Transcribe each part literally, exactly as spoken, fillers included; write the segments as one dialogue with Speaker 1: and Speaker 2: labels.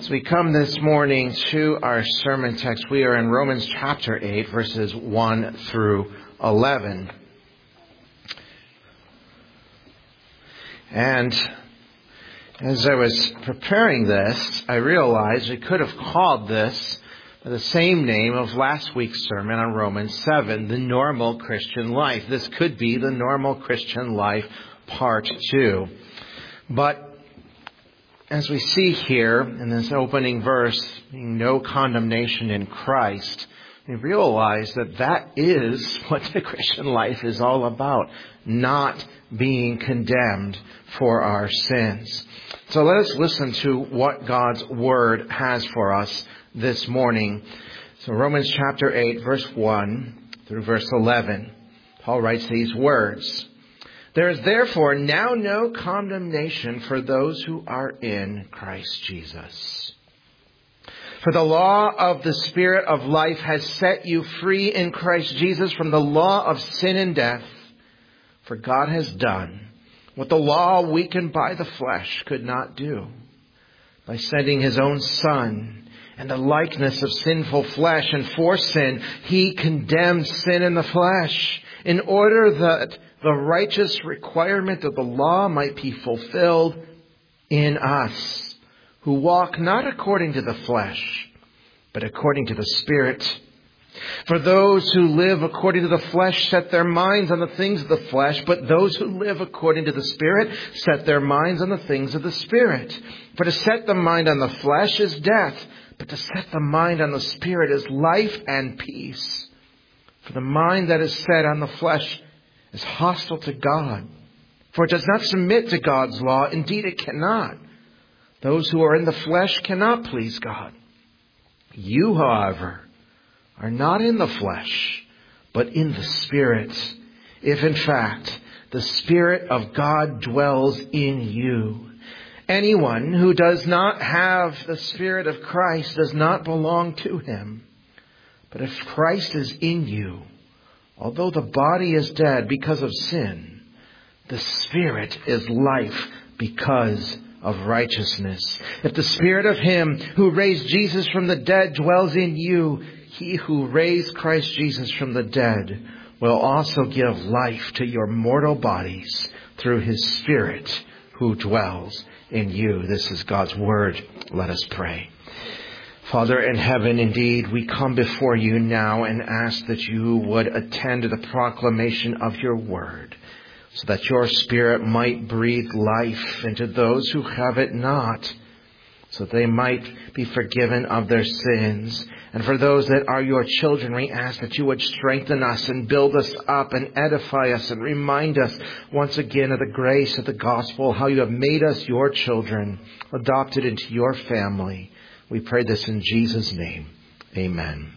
Speaker 1: As we come this morning to our sermon text, we are in Romans chapter eight, verses one through eleven. And as I was preparing this, I realized we could have called this by the same name of last week's sermon on Romans seven, the normal Christian life. This could be the normal Christian life, part two. But as we see here in this opening verse, no condemnation in Christ, we realize that that is what the Christian life is all about, not being condemned for our sins. So let us listen to what God's Word has for us this morning. So Romans chapter eight, verse one through verse eleven. Paul writes these words. There is therefore now no condemnation for those who are in Christ Jesus. For the law of the Spirit of life has set you free in Christ Jesus from the law of sin and death. For God has done what the law, weakened by the flesh, could not do. By sending His own Son in the likeness of sinful flesh, and for sin, He condemned sin in the flesh, in order that the righteous requirement of the law might be fulfilled in us, who walk not according to the flesh, but according to the Spirit. For those who live according to the flesh set their minds on the things of the flesh, but those who live according to the Spirit set their minds on the things of the Spirit. For to set the mind on the flesh is death, but to set the mind on the Spirit is life and peace. For the mind that is set on the flesh is hostile to God, for it does not submit to God's law. Indeed, it cannot. Those who are in the flesh cannot please God. You, however, are not in the flesh, but in the Spirit, if in fact the Spirit of God dwells in you. Anyone who does not have the Spirit of Christ does not belong to Him. But if Christ is in you, although the body is dead because of sin, the Spirit is life because of righteousness. If the Spirit of Him who raised Jesus from the dead dwells in you, He who raised Christ Jesus from the dead will also give life to your mortal bodies through His Spirit who dwells in you. This is God's Word. Let us pray. Father in heaven, indeed, we come before you now and ask that you would attend to the proclamation of your word, so that your Spirit might breathe life into those who have it not, so they might be forgiven of their sins. And for those that are your children, we ask that you would strengthen us and build us up and edify us and remind us once again of the grace of the gospel, how you have made us your children, adopted into your family. We pray this in Jesus' name. Amen.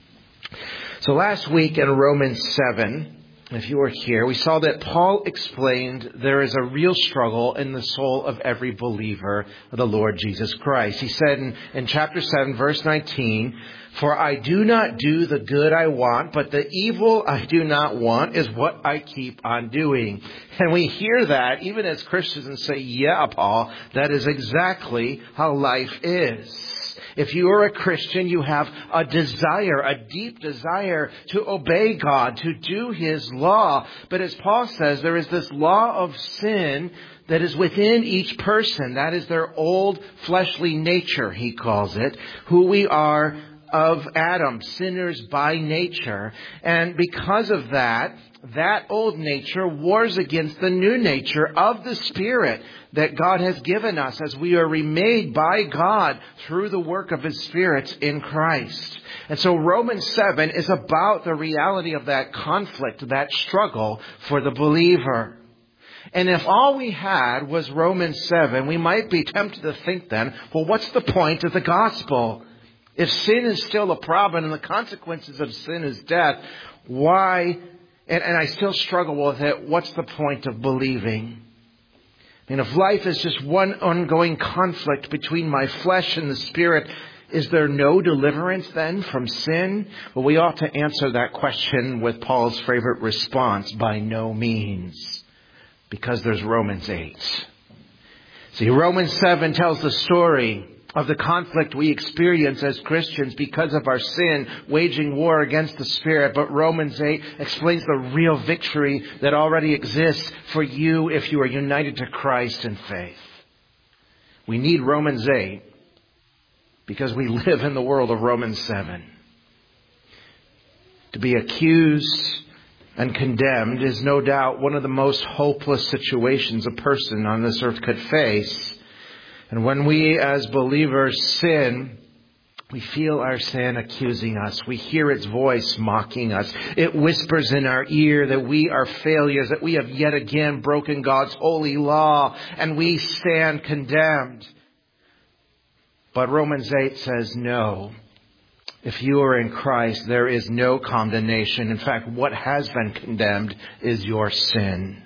Speaker 1: So last week in Romans seven, if you were here, we saw that Paul explained there is a real struggle in the soul of every believer of the Lord Jesus Christ. He said in, in chapter seven, verse nineteen, for I do not do the good I want, but the evil I do not want is what I keep on doing. And we hear that even as Christians and say, yeah, Paul, that is exactly how life is. If you are a Christian, you have a desire, a deep desire to obey God, to do His law. But as Paul says, there is this law of sin that is within each person. That is their old fleshly nature, he calls it, who we are of Adam, sinners by nature. And because of that, that old nature wars against the new nature of the Spirit that God has given us as we are remade by God through the work of His Spirit in Christ. And so Romans seven is about the reality of that conflict, that struggle for the believer. And if all we had was Romans seven, we might be tempted to think then, well, what's the point of the gospel? If sin is still a problem and the consequences of sin is death, why, and, and I still struggle with it, what's the point of believing? And if life is just one ongoing conflict between my flesh and the Spirit, is there no deliverance then from sin? Well, we ought to answer that question with Paul's favorite response, by no means, because there's Romans eight. See, Romans seven tells the story of the conflict we experience as Christians because of our sin, waging war against the Spirit. But Romans eight explains the real victory that already exists for you if you are united to Christ in faith. We need Romans eight because we live in the world of Romans seven. To be accused and condemned is no doubt one of the most hopeless situations a person on this earth could face. And when we as believers sin, we feel our sin accusing us. We hear its voice mocking us. It whispers in our ear that we are failures, that we have yet again broken God's holy law, and we stand condemned. But Romans eight says no. If you are in Christ, there is no condemnation. In fact, what has been condemned is your sin.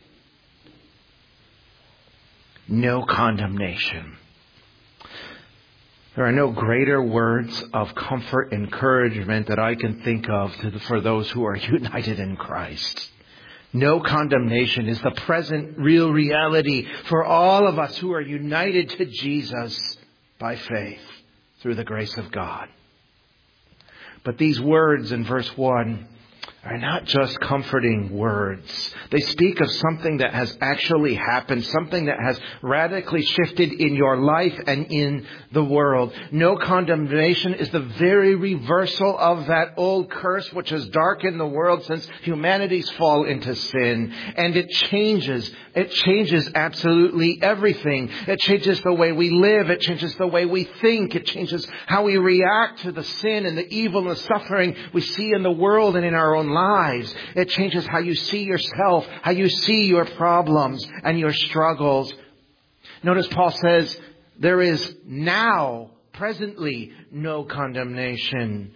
Speaker 1: No condemnation. There are no greater words of comfort, encouragement that I can think of to, for those who are united in Christ. No condemnation is the present real reality for all of us who are united to Jesus by faith through the grace of God. But these words in verse one are not just comforting words. They speak of something that has actually happened, something that has radically shifted in your life and in the world. No condemnation is the very reversal of that old curse which has darkened the world since humanity's fall into sin. And it changes. It changes absolutely everything. It changes the way we live. It changes the way we think. It changes how we react to the sin and the evil and the suffering we see in the world and in our own lives. It changes how you see yourself, how you see your problems and your struggles. Notice Paul says there is now, presently, no condemnation.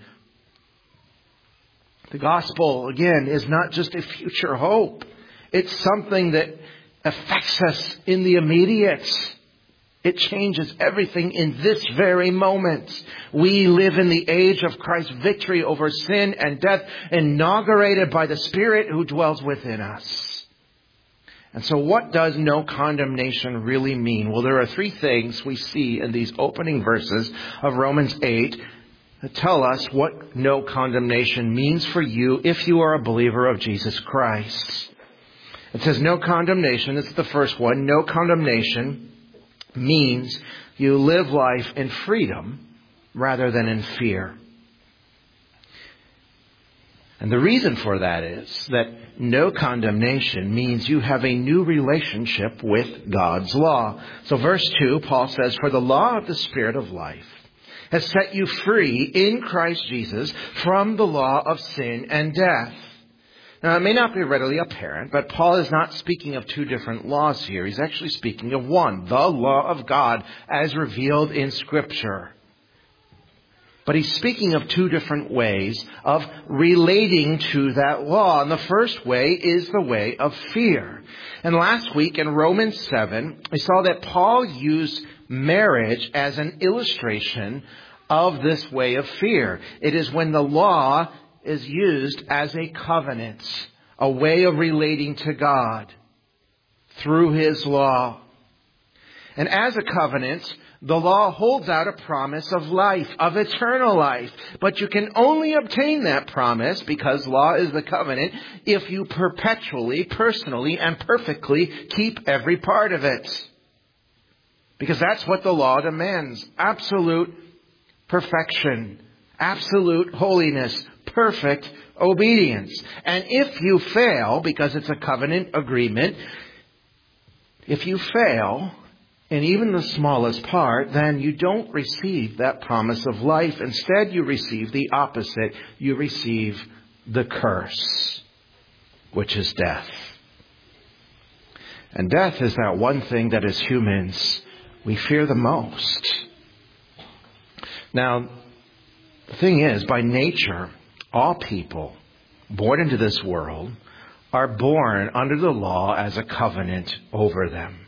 Speaker 1: The gospel, again, is not just a future hope. It's something that affects us in the immediate. It changes everything in this very moment. We live in the age of Christ's victory over sin and death, inaugurated by the Spirit who dwells within us. And so what does no condemnation really mean? Well, there are three things we see in these opening verses of Romans eight that tell us what no condemnation means for you if you are a believer of Jesus Christ. It says no condemnation. It's the first one. No condemnation means you live life in freedom rather than in fear. And the reason for that is that no condemnation means you have a new relationship with God's law. So verse two, Paul says, "For the law of the Spirit of life has set you free in Christ Jesus from the law of sin and death." Now, it may not be readily apparent, but Paul is not speaking of two different laws here. He's actually speaking of one, the law of God as revealed in Scripture. But he's speaking of two different ways of relating to that law. And the first way is the way of fear. And last week in Romans seven, we saw that Paul used marriage as an illustration of this way of fear. It is when the law is used as a covenant, a way of relating to God through His law. And as a covenant, the law holds out a promise of life, of eternal life. But you can only obtain that promise, because law is the covenant, if you perpetually, personally, and perfectly keep every part of it. Because that's what the law demands. Absolute perfection, absolute holiness, perfect obedience. And if you fail, because it's a covenant agreement, if you fail in even the smallest part, then you don't receive that promise of life. Instead, you receive the opposite. You receive the curse, which is death. And death is that one thing that as humans we fear the most. Now, the thing is, by nature, all people born into this world are born under the law as a covenant over them.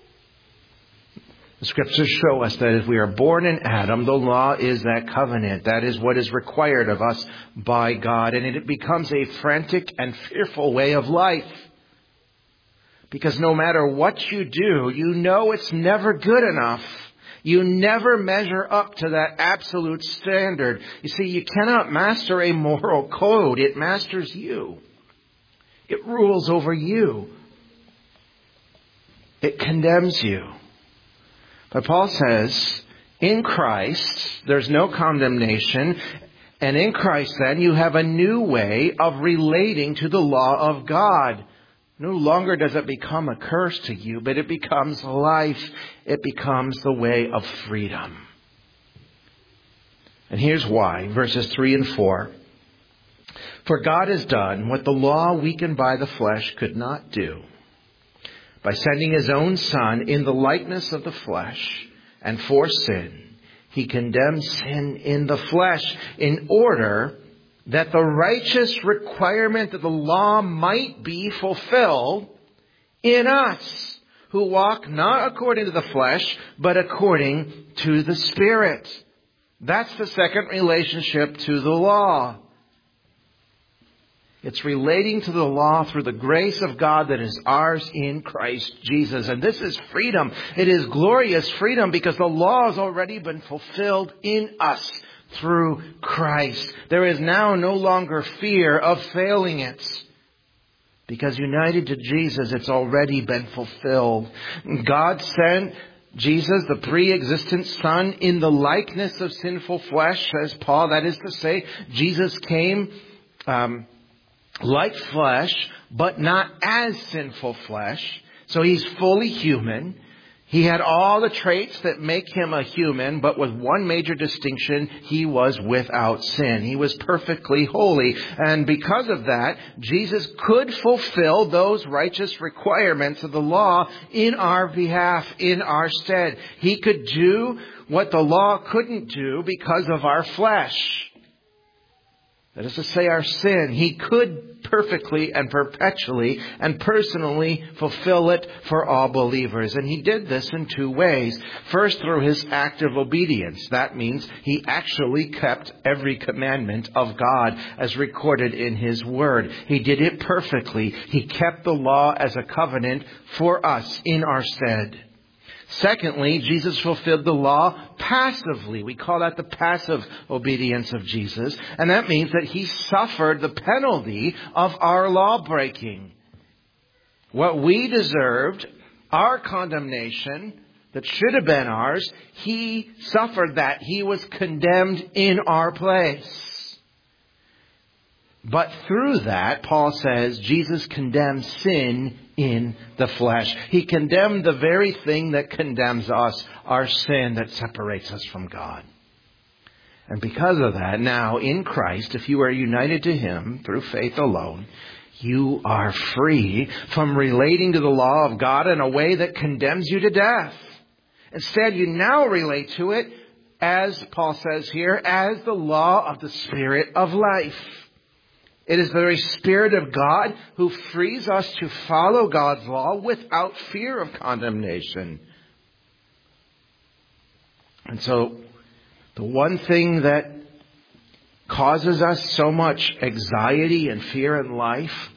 Speaker 1: The Scriptures show us that if we are born in Adam, the law is that covenant. That is what is required of us by God. And it becomes a frantic and fearful way of life. Because no matter what you do, you know it's never good enough. You never measure up to that absolute standard. You see, you cannot master a moral code. It masters you. It rules over you. It condemns you. But Paul says, in Christ, there's no condemnation. And in Christ, then, you have a new way of relating to the law of God. No longer does it become a curse to you, but it becomes life. It becomes the way of freedom. And here's why. Verses three and four. For God has done what the law weakened by the flesh could not do, by sending His own Son in the likeness of the flesh, and for sin. He condemned sin in the flesh in order that the righteous requirement of the law might be fulfilled in us, who walk not according to the flesh, but according to the Spirit. That's the second relationship to the law. It's relating to the law through the grace of God that is ours in Christ Jesus. And this is freedom. It is glorious freedom because the law has already been fulfilled in us through Christ. There is now no longer fear of failing it. Because united to Jesus, it's already been fulfilled. God sent Jesus, the pre-existent Son, in the likeness of sinful flesh, says Paul. That is to say, Jesus came um, like flesh, but not as sinful flesh. So He's fully human. He had all the traits that make Him a human, but with one major distinction, He was without sin. He was perfectly holy. And because of that, Jesus could fulfill those righteous requirements of the law in our behalf, in our stead. He could do what the law couldn't do because of our flesh. That is to say, our sin. He could perfectly and perpetually and personally fulfill it for all believers. And He did this in two ways. First, through His act of obedience. That means He actually kept every commandment of God as recorded in His Word. He did it perfectly. He kept the law as a covenant for us in our stead. Secondly, Jesus fulfilled the law passively. We call that the passive obedience of Jesus. And that means that He suffered the penalty of our law breaking. What we deserved, our condemnation that should have been ours, He suffered that. He was condemned in our place. But through that, Paul says, Jesus condemned sin in the flesh. He condemned the very thing that condemns us, our sin that separates us from God. And because of that, now in Christ, if you are united to Him through faith alone, you are free from relating to the law of God in a way that condemns you to death. Instead, you now relate to it, as Paul says here, as the law of the Spirit of life. It is the very Spirit of God who frees us to follow God's law without fear of condemnation. And so, the one thing that causes us so much anxiety and fear in life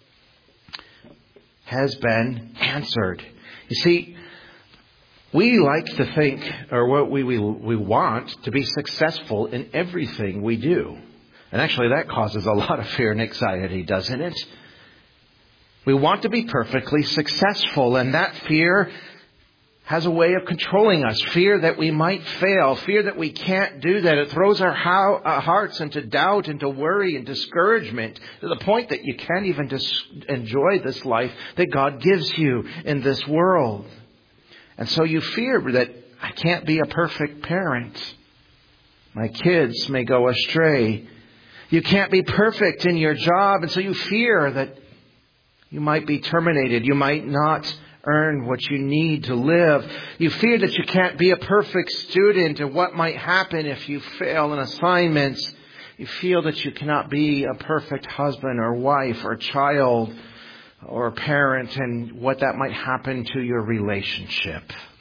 Speaker 1: has been answered. You see, we like to think, or what we, we, we want to be successful in everything we do. And actually that causes a lot of fear and anxiety, doesn't it? We want to be perfectly successful, and that fear has a way of controlling us. Fear that we might fail. Fear that we can't do that. It throws our how, uh, hearts into doubt, into worry and discouragement to the point that you can't even dis- enjoy this life that God gives you in this world. And so you fear that I can't be a perfect parent. My kids may go astray. You can't be perfect in your job, and so you fear that you might be terminated. You might not earn what you need to live. You fear that you can't be a perfect student and what might happen if you fail in assignments. You feel that you cannot be a perfect husband or wife or child or parent, and what that might happen to your relationship.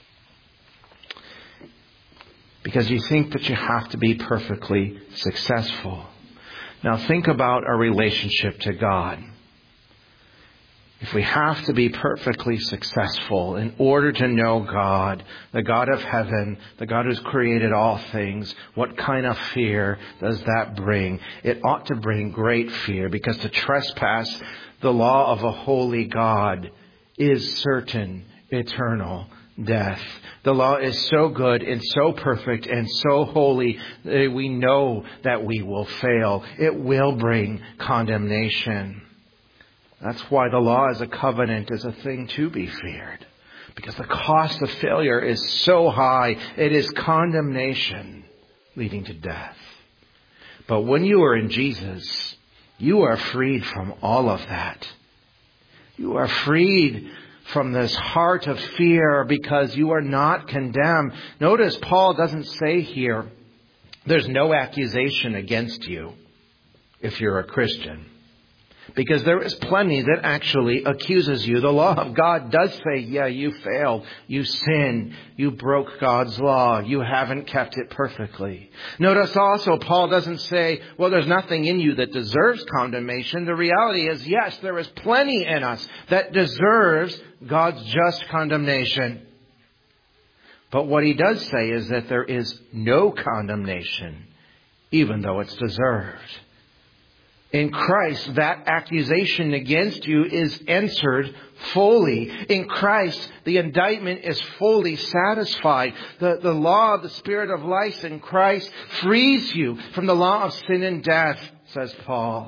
Speaker 1: Because you think that you have to be perfectly successful. Now think about our relationship to God. If we have to be perfectly successful in order to know God, the God of heaven, the God who's created all things, what kind of fear does that bring? It ought to bring great fear, because to trespass the law of a holy God is certain eternal death. The law is so good and so perfect and so holy that we know that we will fail. It will bring condemnation. That's why the law as a covenant is a thing to be feared, because the cost of failure is so high. It is condemnation leading to death. But when you are in Jesus, you are freed from all of that. You are freed from this heart of fear because you are not condemned. Notice Paul doesn't say here, there's no accusation against you if you're a Christian. Because there is plenty that actually accuses you. The law of God does say, yeah, you failed. You sinned. You broke God's law. You haven't kept it perfectly. Notice also, Paul doesn't say, well, there's nothing in you that deserves condemnation. The reality is, yes, there is plenty in us that deserves God's just condemnation. But what he does say is that there is no condemnation, even though it's deserved. In Christ, that accusation against you is answered fully. In Christ, the indictment is fully satisfied. The, the law of the Spirit of life in Christ frees you from the law of sin and death, says Paul.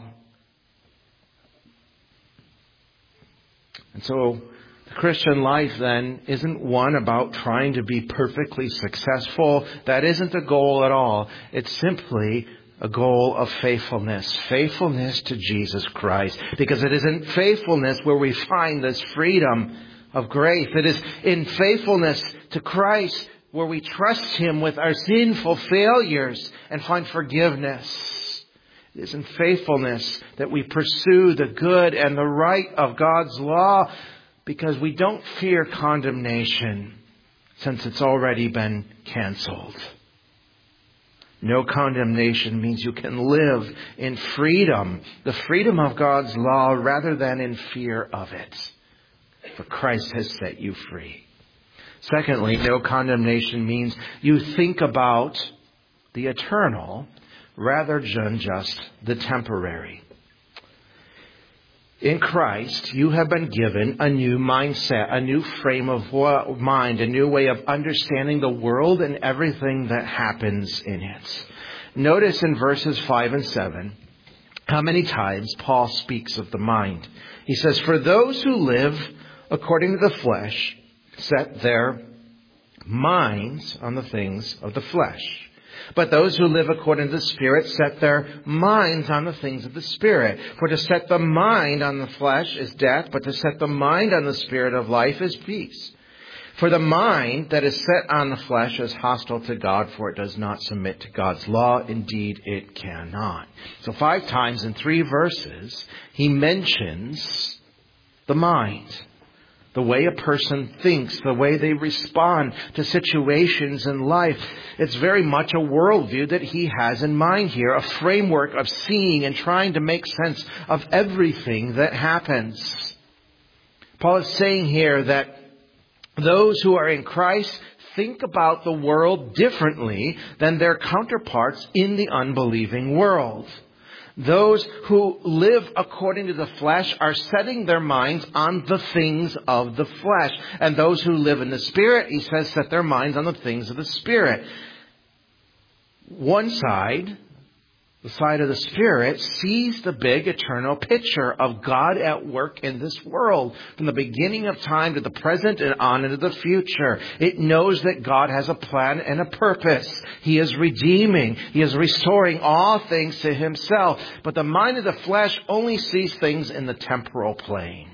Speaker 1: And so, the Christian life then isn't one about trying to be perfectly successful. That isn't the goal at all. It's simply a goal of faithfulness. Faithfulness to Jesus Christ. Because it is in faithfulness where we find this freedom of grace. It is in faithfulness to Christ where we trust Him with our sinful failures and find forgiveness. It is in faithfulness that we pursue the good and the right of God's law, because we don't fear condemnation since it's already been canceled. No condemnation means you can live in freedom, the freedom of God's law, rather than in fear of it. For Christ has set you free. Secondly, no condemnation means you think about the eternal rather than just the temporary. In Christ, you have been given a new mindset, a new frame of mind, a new way of understanding the world and everything that happens in it. Notice in verses five and seven how many times Paul speaks of the mind. He says, for those who live according to the flesh set their minds on the things of the flesh. But those who live according to the Spirit set their minds on the things of the Spirit. For to set the mind on the flesh is death, but to set the mind on the Spirit of life is peace. For the mind that is set on the flesh is hostile to God, for it does not submit to God's law. Indeed, it cannot. So five times in three verses, he mentions the mind. The way a person thinks, the way they respond to situations in life. It's very much a worldview that he has in mind here, a framework of seeing and trying to make sense of everything that happens. Paul is saying here that those who are in Christ think about the world differently than their counterparts in the unbelieving world. Those who live according to the flesh are setting their minds on the things of the flesh. And those who live in the Spirit, he says, set their minds on the things of the Spirit. One side, the side of the Spirit, sees the big eternal picture of God at work in this world from the beginning of time to the present and on into the future. It knows that God has a plan and a purpose. He is redeeming. He is restoring all things to Himself. But the mind of the flesh only sees things in the temporal plane.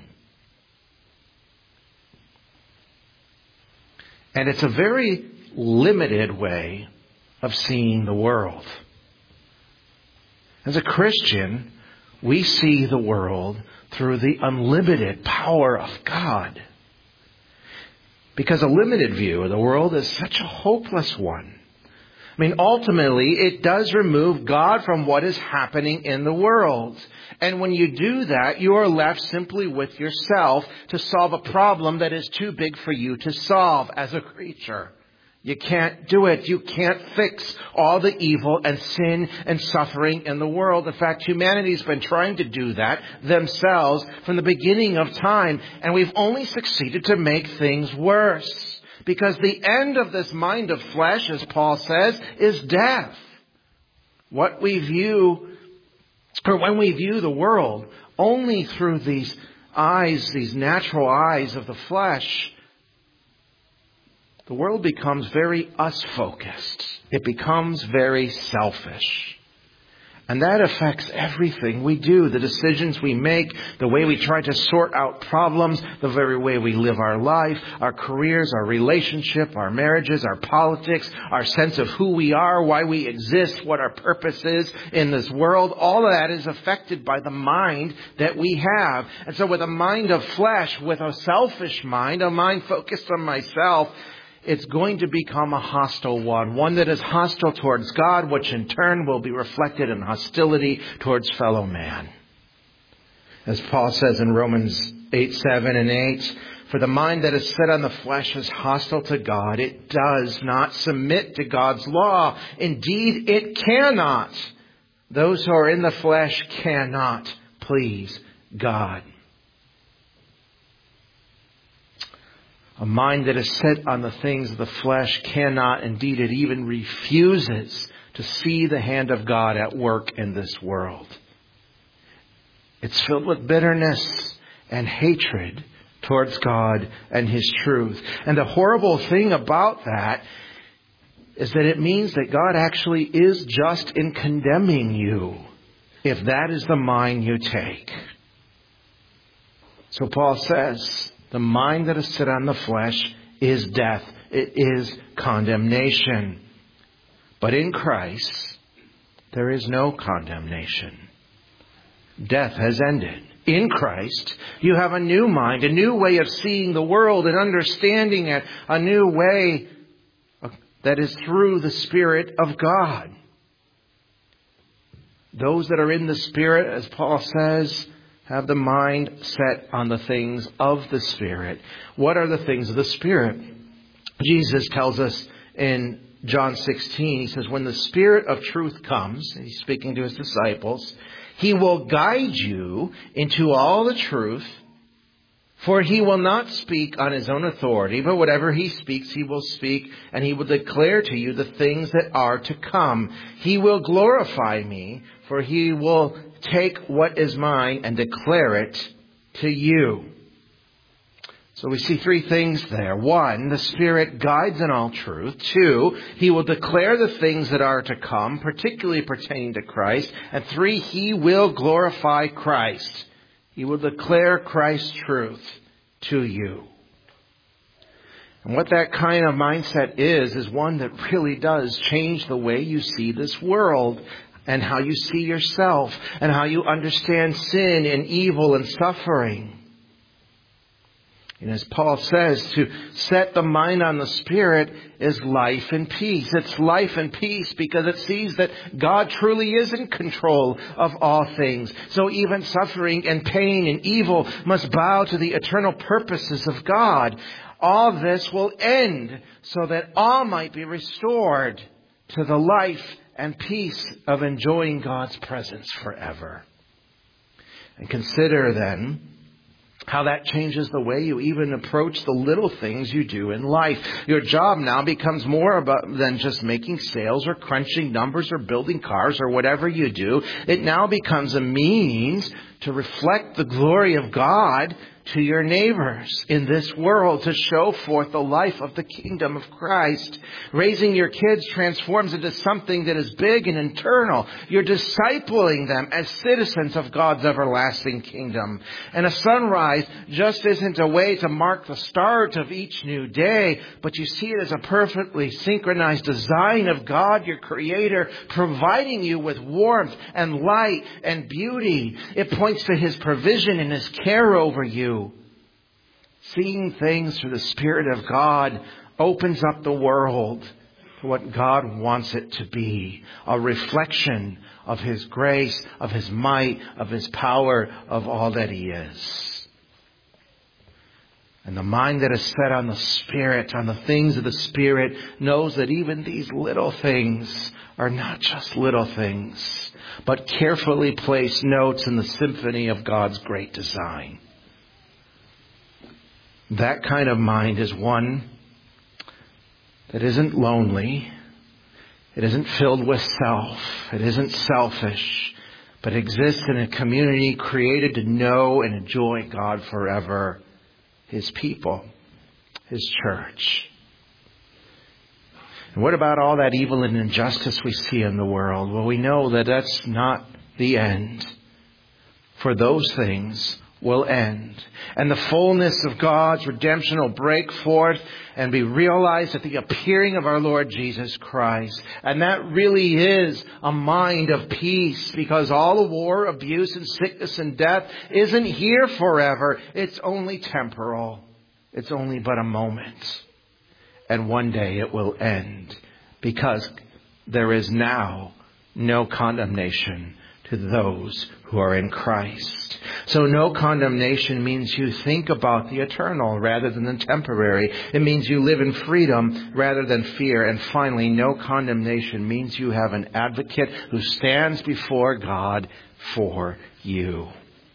Speaker 1: And it's a very limited way of seeing the world. As a Christian, we see the world through the unlimited power of God. Because a limited view of the world is such a hopeless one. I mean, ultimately, it does remove God from what is happening in the world. And when you do that, you are left simply with yourself to solve a problem that is too big for you to solve as a creature. You can't do it. You can't fix all the evil and sin and suffering in the world. In fact, humanity's been trying to do that themselves from the beginning of time, and we've only succeeded to make things worse. Because the end of this mind of flesh, as Paul says, is death. What we view, or when we view the world only through these eyes, these natural eyes of the flesh, the world becomes very us-focused. It becomes very selfish. And that affects everything we do, the decisions we make, the way we try to sort out problems, the very way we live our life, our careers, our relationship, our marriages, our politics, our sense of who we are, why we exist, what our purpose is in this world. All of that is affected by the mind that we have. And so with a mind of flesh, with a selfish mind, a mind focused on myself, it's going to become a hostile one, one that is hostile towards God, which in turn will be reflected in hostility towards fellow man. As Paul says in Romans eight, seven and eight, for the mind that is set on the flesh is hostile to God. It does not submit to God's law. Indeed, it cannot. Those who are in the flesh cannot please God. A mind that is set on the things of the flesh cannot, indeed it even refuses to see the hand of God at work in this world. It's filled with bitterness and hatred towards God and His truth. And the horrible thing about that is that it means that God actually is just in condemning you if that is the mind you take. So Paul says, the mind that is set on the flesh is death. It is condemnation. But in Christ, there is no condemnation. Death has ended. In Christ, you have a new mind, a new way of seeing the world and understanding it, a new way that is through the Spirit of God. Those that are in the Spirit, as Paul says, have the mind set on the things of the Spirit. What are the things of the Spirit? Jesus tells us in John sixteen, He says, when the Spirit of truth comes, and He's speaking to His disciples, He will guide you into all the truth, for He will not speak on His own authority, but whatever He speaks, He will speak, and He will declare to you the things that are to come. He will glorify me, for He will take what is mine and declare it to you. So we see three things there. One, the Spirit guides in all truth. Two, He will declare the things that are to come, particularly pertaining to Christ. And three, He will glorify Christ. He will declare Christ's truth to you. And what that kind of mindset is, is one that really does change the way you see this world and how you see yourself and how you understand sin and evil and suffering. And as Paul says, to set the mind on the Spirit is life and peace. It's life and peace because it sees that God truly is in control of all things. So even suffering and pain and evil must bow to the eternal purposes of God. All this will end so that all might be restored to the life and peace of enjoying God's presence forever. And consider then how that changes the way you even approach the little things you do in life. Your job now becomes more about than just making sales or crunching numbers or building cars or whatever you do. It now becomes a means to reflect the glory of God to your neighbors in this world, to show forth the life of the kingdom of Christ. Raising your kids transforms into something that is big and eternal. You're discipling them as citizens of God's everlasting kingdom. And a sunrise just isn't a way to mark the start of each new day, but you see it as a perfectly synchronized design of God, your Creator, providing you with warmth and light and beauty. It points to His provision and His care over you. Seeing things through the Spirit of God opens up the world to what God wants it to be. A reflection of His grace, of His might, of His power, of all that He is. And the mind that is set on the Spirit, on the things of the Spirit, knows that even these little things are not just little things, but carefully placed notes in the symphony of God's great design. That kind of mind is one that isn't lonely. It isn't filled with self. It isn't selfish, but exists in a community created to know and enjoy God forever. His people, His church. And what about all that evil and injustice we see in the world? Well, we know that that's not the end. For those things will end. And the fullness of God's redemption will break forth and be realized at the appearing of our Lord Jesus Christ. And that really is a mind of peace, because all the war, abuse, and sickness and death isn't here forever. It's only temporal. It's only but a moment. And one day it will end, because there is now no condemnation to those who are in Christ. So no condemnation means you think about the eternal rather than the temporary. It means you live in freedom rather than fear. And finally, no condemnation means you have an advocate who stands before God for you.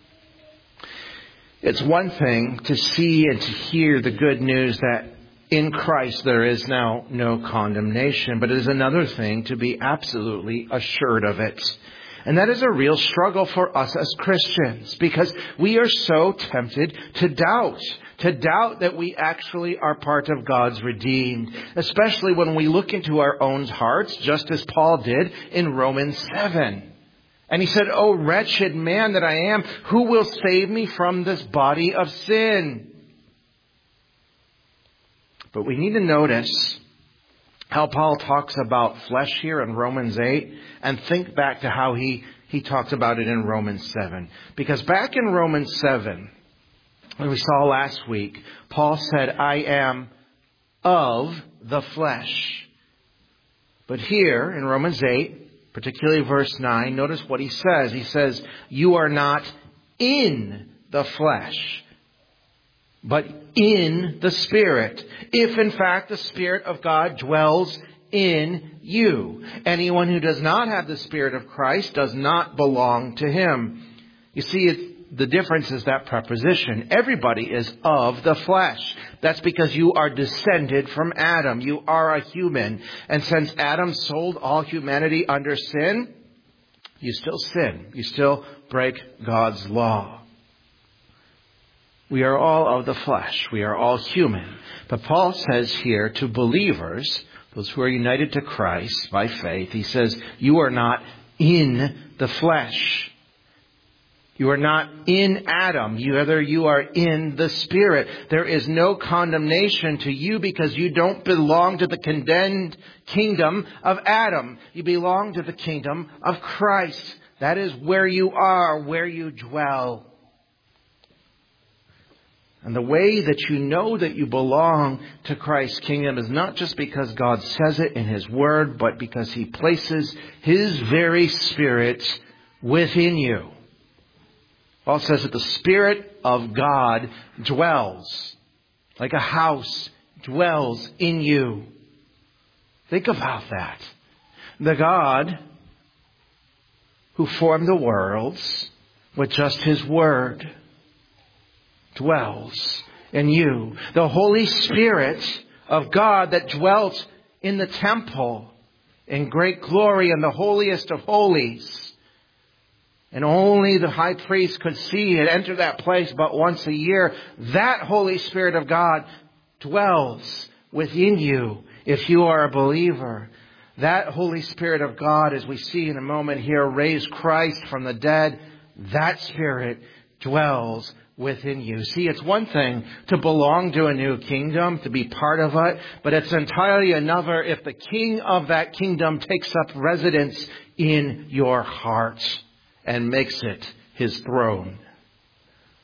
Speaker 1: It's one thing to see and to hear the good news that in Christ there is now no condemnation, but it is another thing to be absolutely assured of it. And that is a real struggle for us as Christians, because we are so tempted to doubt, to doubt that we actually are part of God's redeemed, especially when we look into our own hearts, just as Paul did in Romans seven. And he said, "O wretched man that I am, who will save me from this body of sin?" But we need to notice how Paul talks about flesh here in Romans eight, and think back to how he, he talks about it in Romans seven. Because back in Romans seven, when we saw last week, Paul said, "I am of the flesh." But here in Romans eight, particularly verse nine, notice what he says. He says, "You are not in the flesh, but in the Spirit, if in fact the Spirit of God dwells in you. Anyone who does not have the Spirit of Christ does not belong to Him." You see, it's, the difference is that preposition. Everybody is of the flesh. That's because you are descended from Adam. You are a human. And since Adam sold all humanity under sin, you still sin. You still break God's law. We are all of the flesh. We are all human. But Paul says here to believers, those who are united to Christ by faith, he says, you are not in the flesh. You are not in Adam. You, rather, you are in the Spirit. There is no condemnation to you because you don't belong to the condemned kingdom of Adam. You belong to the kingdom of Christ. That is where you are, where you dwell. And the way that you know that you belong to Christ's kingdom is not just because God says it in His Word, but because He places His very Spirit within you. Paul says that the Spirit of God dwells, like a house dwells in you. Think about that. The God who formed the worlds with just His Word dwells in you. The Holy Spirit of God that dwelt in the temple in great glory in the holiest of holies. And only the high priest could see and enter that place but once a year. That Holy Spirit of God dwells within you if you are a believer. That Holy Spirit of God, as we see in a moment here, raised Christ from the dead. That Spirit dwells within you. See, it's one thing to belong to a new kingdom, to be part of it, but it's entirely another if the king of that kingdom takes up residence in your heart and makes it his throne.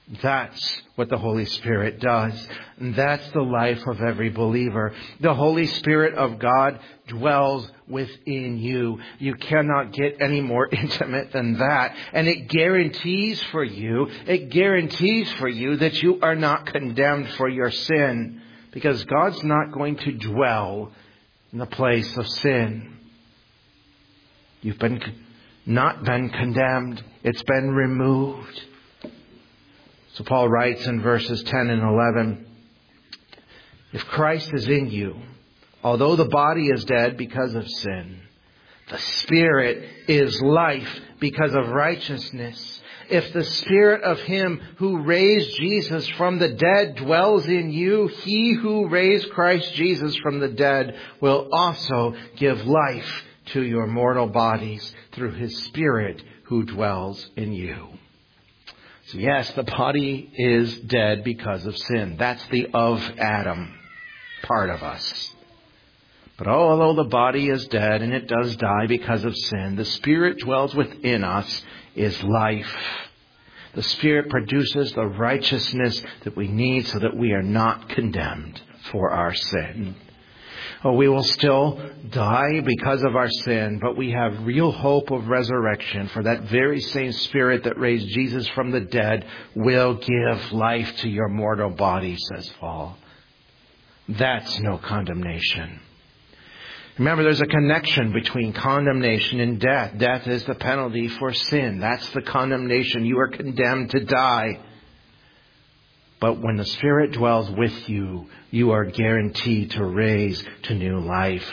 Speaker 1: That's what the Holy Spirit does. And that's the life of every believer. The Holy Spirit of God dwells within you. You cannot get any more intimate than that. And it guarantees for you, it guarantees for you that you are not condemned for your sin. Because God's not going to dwell in the place of sin. You've been not been condemned. It's been removed. So Paul writes in verses ten and eleven, if Christ is in you, although the body is dead because of sin, the Spirit is life because of righteousness. If the Spirit of Him who raised Jesus from the dead dwells in you, He who raised Christ Jesus from the dead will also give life to your mortal bodies through His Spirit who dwells in you. So yes, the body is dead because of sin. That's the of Adam part of us. But although the body is dead and it does die because of sin, the Spirit dwells within us is life. The Spirit produces the righteousness that we need so that we are not condemned for our sin. Oh, we will still die because of our sin, but we have real hope of resurrection, for that very same Spirit that raised Jesus from the dead will give life to your mortal body, says Paul. That's no condemnation. Remember, there's a connection between condemnation and death. Death is the penalty for sin. That's the condemnation. You are condemned to die. But when the Spirit dwells with you, you are guaranteed to raise to new life.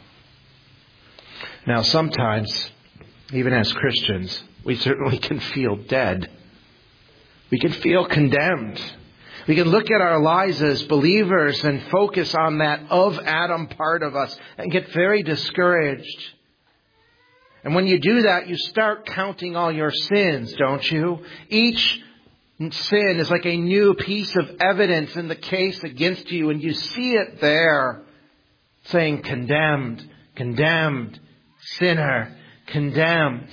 Speaker 1: Now, sometimes, even as Christians, we certainly can feel dead. We can feel condemned. We can look at our lives as believers and focus on that of Adam part of us and get very discouraged. And when you do that, you start counting all your sins, don't you? Each sin is like a new piece of evidence in the case against you, and you see it there saying condemned, condemned, sinner, condemned.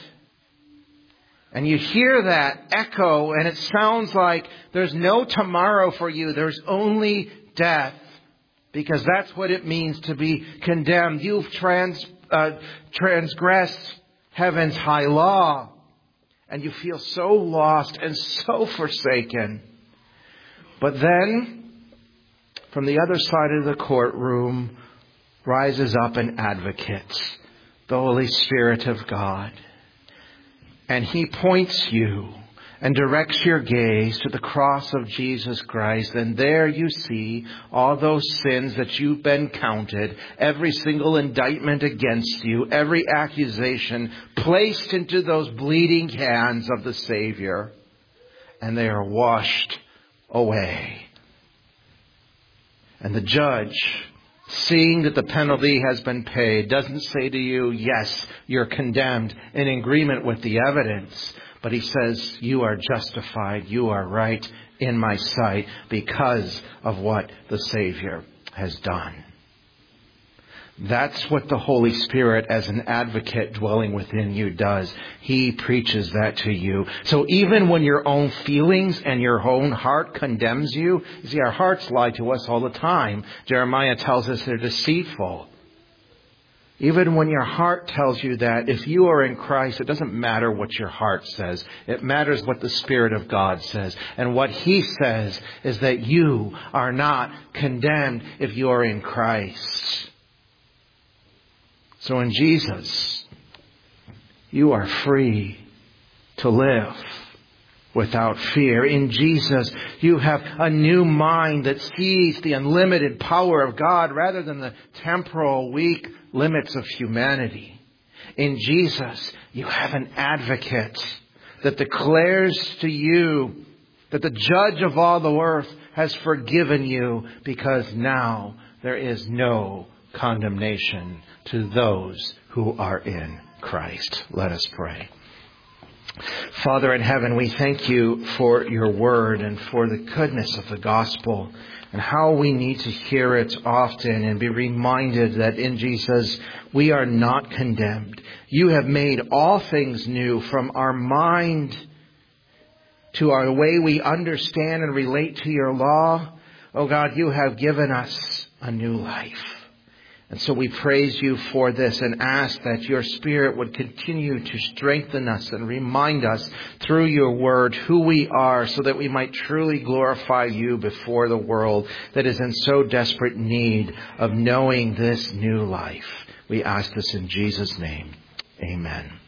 Speaker 1: And you hear that echo, and it sounds like there's no tomorrow for you. There's only death. Because that's what it means to be condemned. You've trans, uh, transgressed heaven's high law. And you feel so lost and so forsaken. But then, from the other side of the courtroom, rises up an advocate, the Holy Spirit of God. And He points you and directs your gaze to the cross of Jesus Christ. And there you see all those sins that you've been counted, every single indictment against you, every accusation placed into those bleeding hands of the Savior. And they are washed away. And the judge, seeing that the penalty has been paid, doesn't say to you, yes, you're condemned in agreement with the evidence. But He says, you are justified, you are right in my sight because of what the Savior has done. That's what the Holy Spirit as an advocate dwelling within you does. He preaches that to you. So even when your own feelings and your own heart condemns you, you see, our hearts lie to us all the time. Jeremiah tells us they're deceitful. Even when your heart tells you that, if you are in Christ, it doesn't matter what your heart says. It matters what the Spirit of God says. And what He says is that you are not condemned if you are in Christ. So in Jesus, you are free to live without fear. In Jesus, you have a new mind that sees the unlimited power of God rather than the temporal, weak limits of humanity. In Jesus, you have an advocate that declares to you that the judge of all the earth has forgiven you, because now there is no condemnation to those who are in Christ. Let us pray. Father in heaven, we thank you for your word and for the goodness of the gospel and how we need to hear it often and be reminded that in Jesus we are not condemned. You have made all things new, from our mind to our way we understand and relate to your law. Oh God, you have given us a new life. And so we praise you for this and ask that your Spirit would continue to strengthen us and remind us through your word who we are, so that we might truly glorify you before the world that is in so desperate need of knowing this new life. We ask this in Jesus' name. Amen.